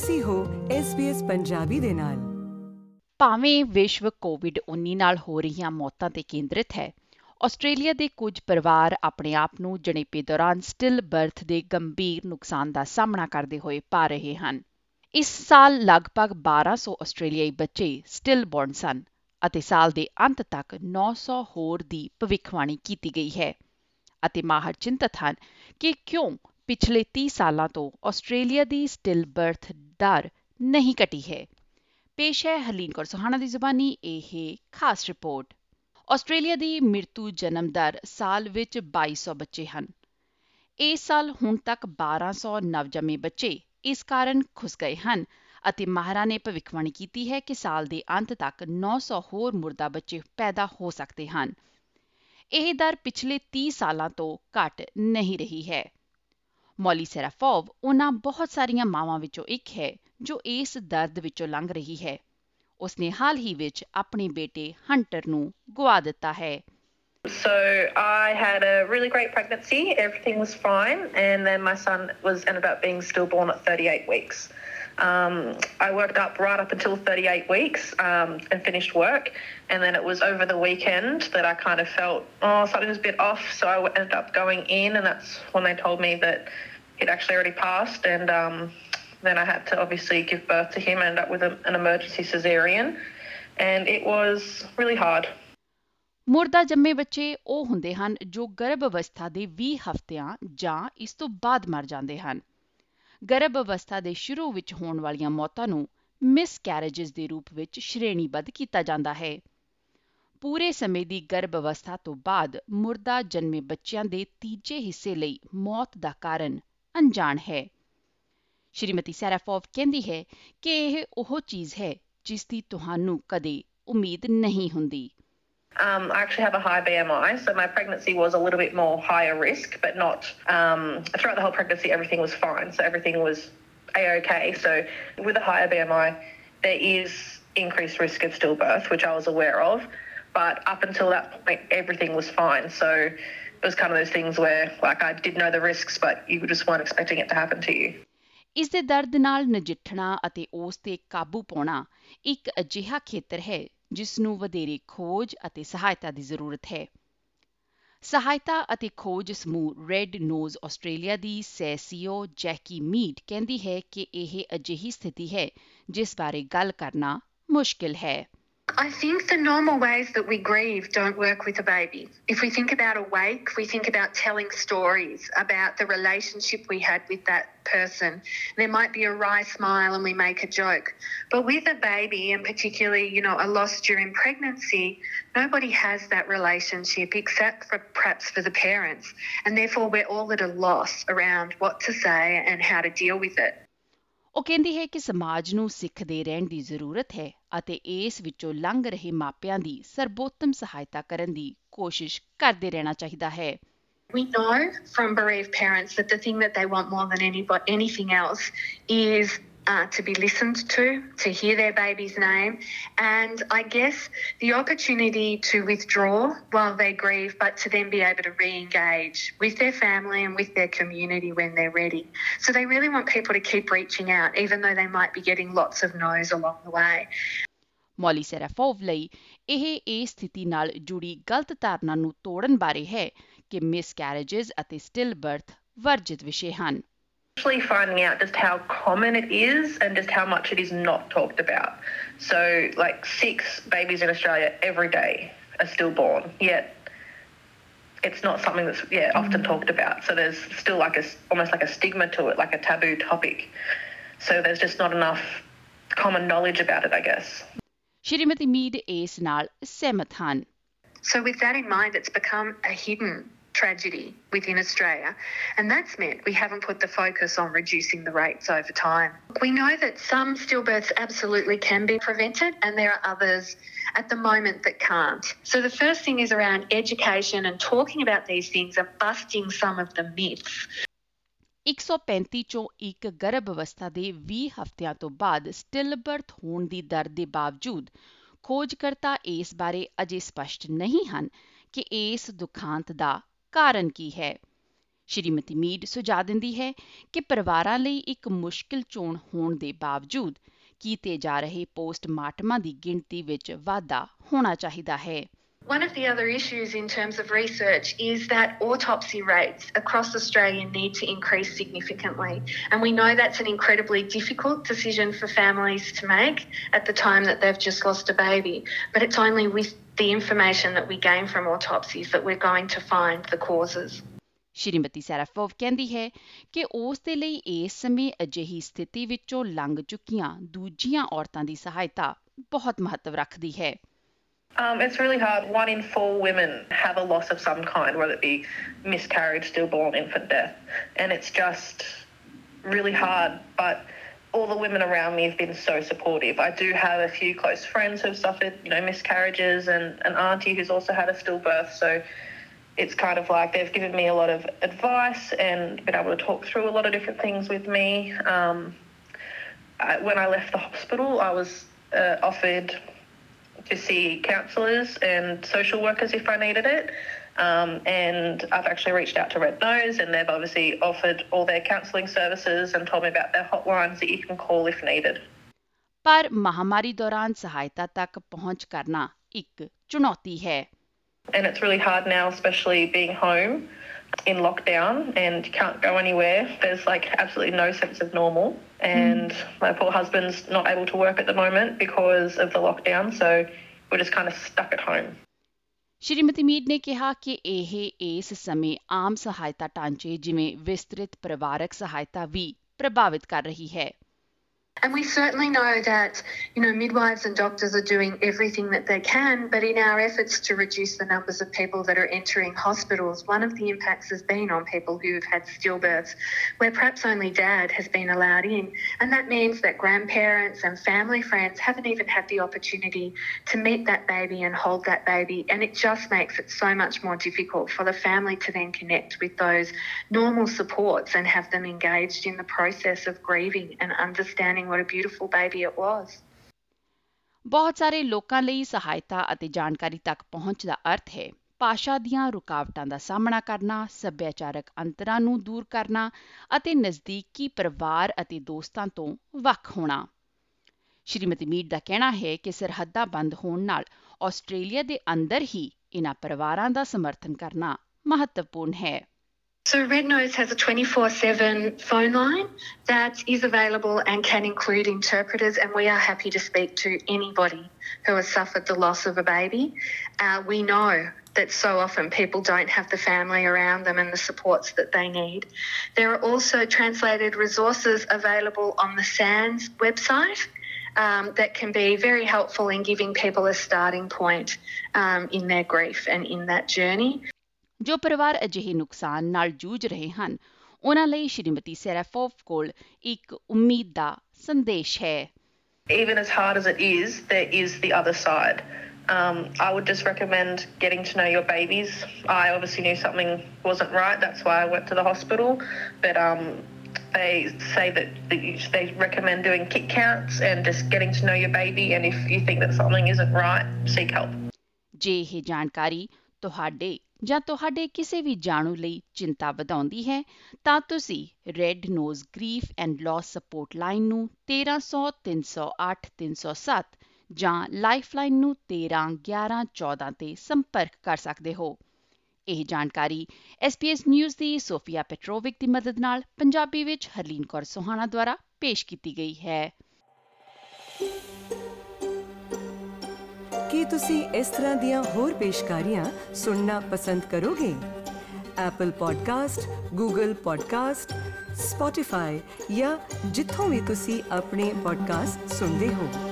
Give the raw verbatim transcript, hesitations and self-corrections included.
ਤੁਸੀਂ ਹੋ S B S Punjabi ਦੇ ਨਾਲ। ਭਾਵੇਂ ਵਿਸ਼ਵ ਕੋਵਿਡ ਉੱਨੀ ਨਾਲ ਹੋ ਰਹੀਆਂ ਮੌਤਾਂ ਤੇ ਕੇਂਦਰਿਤ ਹੈ, ਆਸਟ੍ਰੇਲੀਆ ਦੇ ਕੁਝ ਪਰਿਵਾਰ ਆਪਣੇ ਆਪ ਨੂੰ ਜਣੇਪੇ ਦੌਰਾਨ ਸਟਿਲ ਬਰਥ ਦੇ ਗੰਭੀਰ ਨੁਕਸਾਨ ਦਾ ਸਾਹਮਣਾ ਕਰਦੇ ਹੋਏ ਪਾ ਰਹੇ ਹਨ। ਇਸ ਸਾਲ ਲਗਭਗ ਬਾਰਾਂ ਸੌ ਆਸਟ੍ਰੇਲੀਆਈ ਬੱਚੇ ਸਟਿਲ ਬੋਰਨ ਸਨ ਅਤੇ ਸਾਲ ਦੇ ਅੰਤ ਤੱਕ ਨੌ ਸੌ ਹੋਰ ਦੀ ਭਵਿੱਖਬਾਣੀ ਕੀਤੀ ਗਈ ਹੈ ਅਤੇ ਮਾਹਰ ਚਿੰਤਤ ਹਨ ਕਿ ਕਿਉਂ ਪਿਛਲੇ ਤੀਹ ਸਾਲਾਂ ਤੋਂ ਆਸਟ੍ਰੇਲੀਆ ਦੀ ਸਟਿਲ ਬਰਥ ਦਰ ਨਹੀਂ ਘਟੀ ਹੈ। ਪੇਸ਼ ਹੈ ਹਰਲੀਨ ਕੌਰ ਸੁਹਾਣਾ ਦੀ ਜ਼ੁਬਾਨੀ ਇਹ ਖਾਸ ਰਿਪੋਰਟ। ਆਸਟ੍ਰੇਲੀਆ ਦੀ ਮ੍ਰਿਤੂ ਜਨਮ ਦਰ ਸਾਲ ਵਿੱਚ ਬਾਈ ਸੌ ਬੱਚੇ ਹਨ। ਇਸ ਸਾਲ ਹੁਣ ਤੱਕ ਬਾਰਾਂ ਸੌ ਨਵਜੰਮੇ ਬੱਚੇ ਇਸ ਕਾਰਨ ਖੁੱਸ ਗਏ ਹਨ ਅਤੇ ਮਾਹਰਾਂ ਨੇ ਭਵਿੱਖਬਾਣੀ ਕੀਤੀ ਹੈ ਕਿ ਸਾਲ ਦੇ ਅੰਤ ਤੱਕ ਨੌ ਸੌ ਹੋਰ ਮੁਰਦਾ ਬੱਚੇ ਪੈਦਾ ਹੋ ਸਕਦੇ ਹਨ। ਇਹ ਦਰ ਪਿਛਲੇ ਤੀਹ ਸਾਲਾਂ ਤੋਂ ਘੱਟ ਨਹੀਂ ਰਹੀ ਹੈ। ਮੌਲੀ ਸੈਰਾਫੋਵ ਉਹਨਾਂ ਬਹੁਤ ਸਾਰੀਆਂ ਮਾਵਾਂ ਵਿੱਚੋਂ ਇੱਕ ਹੈ ਜੋ ਇਸ ਦਰਦ ਵਿੱਚੋਂ ਲੰਘ ਰਹੀ ਹੈ। ਉਸਨੇ ਹਾਲ ਹੀ ਵਿੱਚ ਆਪਣੇ ਬੇਟੇ ਹੰਟਰ ਨੂੰ ਗੁਆ ਦਿੱਤਾ ਹੈ। So I had a really great pregnancy. Everything was fine, and then my son was ended up being stillborn at thirty-eight weeks. Um, I worked up right up until thirty-eight weeks um, and finished work, and then it was over the weekend that I kind of felt oh something was a bit off. So I ended up going in, and that's when they told me that he'd actually already passed, and um, then I had to obviously give birth to him. I ended up with a, an emergency cesarean, and it was really hard. ਮੁਰਦਾ ਜੰਮੇ ਬੱਚੇ ਉਹ ਹੁੰਦੇ ਹਨ ਜੋ ਗਰਭ ਅਵਸਥਾ ਦੇ ਵੀਹ ਹਫ਼ਤਿਆਂ ਜਾਂ ਇਸ ਤੋਂ ਬਾਅਦ ਮਰ ਜਾਂਦੇ ਹਨ। ਗਰਭ ਅਵਸਥਾ ਦੇ ਸ਼ੁਰੂ ਵਿੱਚ ਹੋਣ ਵਾਲੀਆਂ ਮੌਤਾਂ ਨੂੰ ਮਿਸਕੈਰੇਜਸ ਦੇ ਰੂਪ ਵਿੱਚ ਸ਼੍ਰੇਣੀਬੱਧ ਕੀਤਾ ਜਾਂਦਾ ਹੈ। ਪੂਰੇ ਸਮੇਂ ਦੀ ਗਰਭ ਅਵਸਥਾ ਤੋਂ ਬਾਅਦ ਮੁਰਦਾ ਜਨਮੇ ਬੱਚਿਆਂ ਦੇ ਤੀਜੇ ਹਿੱਸੇ ਲਈ ਮੌਤ ਦਾ ਕਾਰਨ ਅਣਜਾਣ ਹੈ। ਸ਼੍ਰੀਮਤੀ ਸੈਰਾਫੋਵ ਕਹਿੰਦੀ ਹੈ ਕਿ ਇਹ ਉਹ ਚੀਜ਼ ਹੈ ਜਿਸ ਦੀ ਤੁਹਾਨੂੰ ਕਦੇ ਉਮੀਦ ਨਹੀਂ ਹੁੰਦੀ। Um, I actually have a high B M I, so my pregnancy was a little bit more higher risk, but not um, throughout the whole pregnancy. Everything was fine, so everything was a-okay. So with a higher B M I, there is increased risk of stillbirth, which I was aware of, but up until that point, everything was fine. So it was kind of those things where, like, I did know the risks, but you just weren't expecting it to happen to you. ਇਸ ਦੇ ਦਰਦ ਨਾਲ ਨਜਿੱਠਣਾ ਅਤੇ ਉਸ ਤੇ ਕਾਬੂ ਪਾਉਣਾ ਇੱਕ ਅਜਿਹਾ ਖੇਤਰ ਹੈ ਜਿਸ ਨੂੰ ਵਧੇਰੇ ਖੋਜ ਅਤੇ ਸਹਾਇਤਾ ਦੀ ਜ਼ਰੂਰਤ ਹੈ। ਸਹਾਇਤਾ ਅਤੇ ਖੋਜ ਸਮੂਹ ਰੈੱਡ ਨੋਜ਼ ਆਸਟ੍ਰੇਲੀਆ ਦੀ ਸਹਿ-ਸੀਓ ਜੈਕੀ ਮੀਡ ਕਹਿੰਦੀ ਹੈ ਕਿ ਇਹ ਅਜਿਹੀ ਸਥਿਤੀ ਹੈ ਜਿਸ ਬਾਰੇ ਗੱਲ ਕਰਨਾ ਮੁਸ਼ਕਿਲ ਹੈ। I think the normal ways that we grieve don't work with a baby. If we think about a wake, we think about telling stories about the relationship we had with that person. There might be a wry smile and we make a joke. But with a baby, and particularly, you know, a loss during pregnancy, nobody has that relationship except for perhaps for the parents. And therefore, we're all at a loss around what to say and how to deal with it. ਉਹ ਕਹਿੰਦੀ ਹੈ ਕਿ ਸਮਾਜ ਨੂੰ ਸਿੱਖਦੇ ਰਹਿਣ ਦੀ ਜ਼ਰੂਰਤ ਹੈ ਅਤੇ ਇਸ ਵਿੱਚੋਂ ਲੰਘ ਰਹੇ ਮਾਪਿਆਂ ਦੀ ਸਰਬੋਤਮ ਸਹਾਇਤਾ ਕਰਨ ਦੀ ਕੋਸ਼ਿਸ਼ ਕਰਦੇ ਰਹਿਣਾ ਚਾਹੀਦਾ ਹੈ। We know from bereaved parents that the thing that they want more than any, anything else is uh, to be listened to, to hear their baby's name, and I guess the opportunity to withdraw while they grieve, but to then be able to re-engage with their family and with their community when they're ready. So they really want people to keep reaching out, even though they might be getting lots of no's along the way. ਮੌਲੀ ਸੈਰਾਫੋਵ ਲਈ ਇਹ ਇਸ ਸਥਿਤੀ ਨਾਲ ਜੁੜੀ ਗਲਤ ਧਾਰਨਾ ਨੂੰ ਤੋੜਨ ਬਾਰੇ ਹੈ ਕਿ ਮਿਸਕੈਰੇਜਸ ਅਤੇ ਸਟਿਲ ਬਰਥ ਵਰਜਿਤ ਵਿਸ਼ੇ ਹਨ। Actually finding out just how common it is and just how much it is not talked about. So like six babies in Australia every day are stillborn, yet it's not something that's yeah often talked about. So there's still like a almost like a stigma to it, like a taboo topic. So there's just not enough common knowledge about it, I guess. Shrimati ਮੀਡ ਇਸ ਨਾਲ ਸਹਿਮਤ ਹਨ। So with that in mind, it's become a hidden tragedy within Australia, and that's meant we haven't put the focus on reducing the rates over time. We know that some stillbirths absolutely can be prevented, and there are others at the moment that can't. So the first thing is around education and talking about these things and busting some of the myths. ਇੱਕ ਸੌ ਪੈਂਤੀ ਚੋਂ ਇੱਕ ਗਰਭ ਅਵਸਥਾ ਦੇ ਵੀਹ ਹਫ਼ਤਿਆਂ ਤੋਂ ਬਾਅਦ ਸਟਿਲ ਬਰਥ ਹੋਣ ਦੀ ਦਰ ਦੇ ਬਾਵਜੂਦ ਖੋਜਕਰਤਾ ਇਸ ਬਾਰੇ ਅਜੇ ਸਪਸ਼ਟ ਨਹੀਂ ਹਨ ਕਿ ਇਸ ਦੁਖਾਂਤ ਦਾ ਕਾਰਨ ਕੀ ਹੈ। ਸ਼੍ਰੀਮਤੀ ਮੀਡ ਸੁਝਾਅ ਦਿੰਦੀ ਹੈ ਕਿ ਪਰਿਵਾਰਾਂ ਲਈ ਇੱਕ ਮੁਸ਼ਕਿਲ ਚੋਣ ਹੋਣ ਦੇ ਬਾਵਜੂਦ ਕੀਤੇ ਜਾ ਰਹੇ ਪੋਸਟਮਾਰਟਮਾਂ ਦੀ ਗਿਣਤੀ ਵਿੱਚ ਵਾਧਾ ਹੋਣਾ ਚਾਹੀਦਾ ਹੈ। One of the other issues in terms of research is that autopsy rates across Australia need to increase significantly. And we know that's an incredibly difficult decision for families to make at the time that they've just lost a baby. But it's only with the information that we gain from autopsies that we're going to find the causes. Shrimati ਸੈਰਾਫੋਵ ਕਹਿੰਦੀ ਹੈ ਕਿ ਉਸ ਦੇ ਲਈ ਇਸ ਸਮੇਂ ਅਜਿਹੀ ਸਥਿਤੀ ਵਿੱਚੋਂ ਲੰਘ ਚੁੱਕੀਆਂ ਦੂਜੀਆਂ ਔਰਤਾਂ ਦੀ ਸਹਾਇਤਾ ਬਹੁਤ ਮਹੱਤਵ ਰੱਖਦੀ ਹੈ। Um, it's really hard. One in four women have a loss of some kind, whether it be miscarriage, stillborn, infant death. And it's just really hard. But all the women around me have been so supportive. I do have a few close friends who've suffered, you know, miscarriages, and an auntie who's also had a stillbirth. So it's kind of like they've given me a lot of advice and been able to talk through a lot of different things with me. Um, I, when I left the hospital, I was uh, offered to see counsellors and social workers if I needed it. Um, and I've actually reached out to Red Nose, and they've obviously offered all their counselling services and told me about their hotlines that you can call if needed. ਪਰ ਮਹਾਮਾਰੀ ਦੌਰਾਨ ਸਹਾਇਤਾ ਤੱਕ ਪਹੁੰਚ ਕਰਨਾ ਇੱਕ ਚੁਣੌਤੀ ਹੈ। And it's really hard now, especially being home in lockdown and you can't go anywhere. There's like absolutely no sense of normal. And my poor husband's not able to work at the moment because of the lockdown. So we're just kind of stuck at home. Shrimati ਮੀਡ ਨੇ ਕਿਹਾ ਕਿ ਇਹ ਇਸ ਸਮੇਂ ਆਮ ਸਹਾਇਤਾ ਢਾਂਚੇ ਜਿਵੇਂ ਵਿਸਤ੍ਰਿਤ ਪਰਿਵਾਰਕ ਸਹਾਇਤਾ ਵੀ ਪ੍ਰਭਾਵਿਤ ਕਰ ਰਹੀ ਹੈ। And we certainly know that, you know, midwives and doctors are doing everything that they can, but in our efforts to reduce the numbers of people that are entering hospitals, one of the impacts has been on people who have had stillbirths, where perhaps only dad has been allowed in. And that means that grandparents and family friends haven't even had the opportunity to meet that baby and hold that baby. And it just makes it so much more difficult for the family to then connect with those normal supports and have them engaged in the process of grieving and understanding what a beautiful baby it was. ਬਹੁਤ ਸਾਰੇ ਲੋਕਾਂ ਲਈ ਸਹਾਇਤਾ ਅਤੇ ਜਾਣਕਾਰੀ ਤੱਕ ਪਹੁੰਚ ਦਾ ਅਰਥ ਹੈ ਭਾਸ਼ਾ ਦੀਆਂ ਰੁਕਾਵਟਾਂ ਦਾ ਸਾਹਮਣਾ ਕਰਨਾ, ਸੱਭਿਆਚਾਰਕ ਅੰਤਰਾਂ ਨੂੰ ਦੂਰ ਕਰਨਾ ਅਤੇ ਨਜ਼ਦੀਕੀ ਪਰਿਵਾਰ ਅਤੇ ਦੋਸਤਾਂ ਤੋਂ ਵੱਖ ਹੋਣਾ। ਸ਼੍ਰੀਮਤੀ ਮੀਡ ਦਾ ਕਹਿਣਾ ਹੈ ਕਿ ਸਰਹੱਦਾਂ ਬੰਦ ਹੋਣ ਨਾਲ ਆਸਟ੍ਰੇਲੀਆ ਦੇ ਅੰਦਰ ਹੀ ਇਹਨਾਂ ਪਰਿਵਾਰਾਂ ਦਾ ਸਮਰਥਨ ਕਰਨਾ ਮਹੱਤਵਪੂਰਨ ਹੈ। So Red Nose has a twenty-four seven phone line that is available and can include interpreters, and we are happy to speak to anybody who has suffered the loss of a baby. Uh, we know that so often people don't have the family around them and the supports that they need. There are also translated resources available on the SANS website um, that can be very helpful in giving people a starting point um, in their grief and in that journey. ਜੋ ਪਰਿਵਾਰ ਅਜਿਹੇ ਨੁਕਸਾਨ ਨਾਲ ਜੂਝ ਰਹੇ ਹਨ ਉਹਨਾਂ ਲਈ ਸ਼੍ਰੀਮਤੀ ਸੈਰਾਫੋਵ ਕੋਲ ਇੱਕ ਉਮੀਦ ਦਾ ਸੰਦੇਸ਼ ਹੈ। Even as hard as it is, there is the other side. Um, I would just recommend getting to know your babies. I obviously knew something wasn't right. That's why I went to the hospital. But um, they say that, that you, they recommend doing kick counts and just getting to know your baby. And if you think that something isn't right, seek help. ਜੇ ਇਹ ਜਾਣਕਾਰੀ ਤੁਹਾਡੇ ਜਾਂ ਤੁਹਾਡੇ ਕਿਸੇ ਵੀ ਜਾਣੂ ਲਈ ਚਿੰਤਾ ਵਧਾਉਂਦੀ ਹੈ ਤਾਂ ਤੁਸੀਂ red nose grief and loss support line ਨੂੰ ਤੇਰਾਂ ਸੌ ਤਿੰਨ ਸੌ ਅੱਠ ਤਿੰਨ ਸੌ ਸੱਤ ਜਾਂ ਲਾਈਫਲਾਈਨ ਨੂੰ ਤੇਰਾਂ ਗਿਆਰਾਂ ਚੌਦਾਂ ਤੇ ਸੰਪਰਕ ਕਰ ਸਕਦੇ ਹੋ। ਇਹ ਜਾਣਕਾਰੀ ਐਸ ਪੀ ਐਸ ਨਿਊਜ਼ ਦੀ ਸੋਫੀਆ ਪੈਟਰੋਵਿਕ ਦੀ ਮਦਦ ਨਾਲ ਪੰਜਾਬੀ ਵਿੱਚ ਹਰਲੀਨ ਕੌਰ ਸੋਹਾਣਾ ਦੁਆਰਾ ਪੇਸ਼ ਕੀਤੀ ਗਈ ਹੈ। ਕੀ ਤੁਸੀਂ ਇਸ ਤਰ੍ਹਾਂ ਦੀਆਂ ਹੋਰ ਪੇਸ਼ਕਾਰੀਆਂ ਸੁਣਨਾ ਪਸੰਦ ਕਰੋਗੇ? Apple podcast, Google podcast, Spotify ਜਾਂ ਜਿੱਥੋਂ ਵੀ ਤੁਸੀਂ ਆਪਣੇ ਪੋਡਕਾਸਟ ਸੁਣਦੇ ਹੋ।